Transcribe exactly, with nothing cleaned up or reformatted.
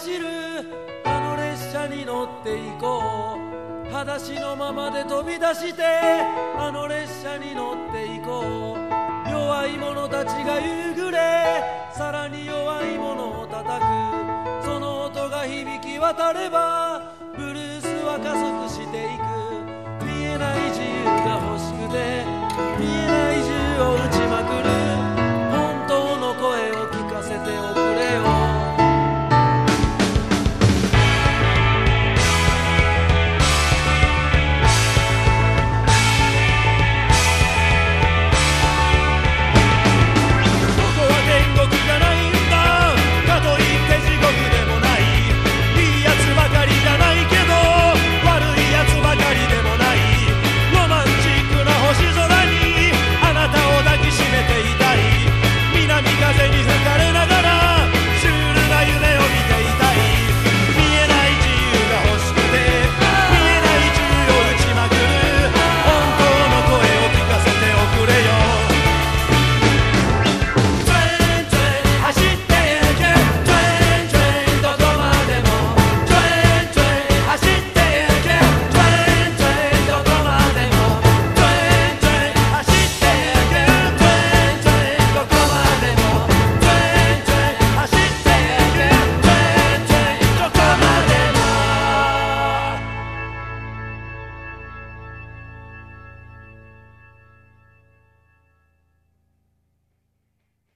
走るあの列車に乗っていこう。裸足のままで飛び出してあの列車に乗っていこう。弱い者たちが夕暮れさらに弱い者を叩く、その音が響き渡れば